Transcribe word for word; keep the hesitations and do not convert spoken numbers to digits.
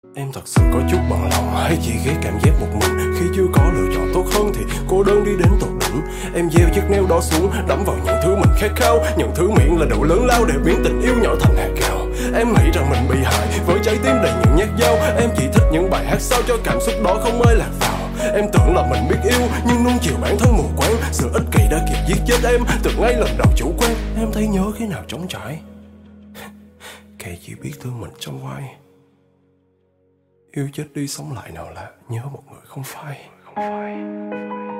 Em thật sự có chút bận lòng, hay chỉ ghét cảm giác một mình khi chưa có lựa chọn tốt hơn thì cô đơn đi đến tột đỉnh. Em gieo chiếc neo đó xuống, đắm vào những thứ mình khát khao, những thứ miệng là độ lớn lao để biến tình yêu nhỏ thành hạt gạo. Em nghĩ rằng mình bị hại với trái tim đầy những nhát dao. Em chỉ thích những bài hát sao cho cảm xúc đó không ai lạc vào. Em tưởng là mình biết yêu nhưng nuông chiều bản thân mù quáng. Sự ích kỷ đã kịp giết chết em từ ngay lần đầu chủ quan. Em thấy nhớ khi nào trống trải, kẻ chỉ biết thương mình trong vai. Yêu chết đi sống lại nào là nhớ một người không phai.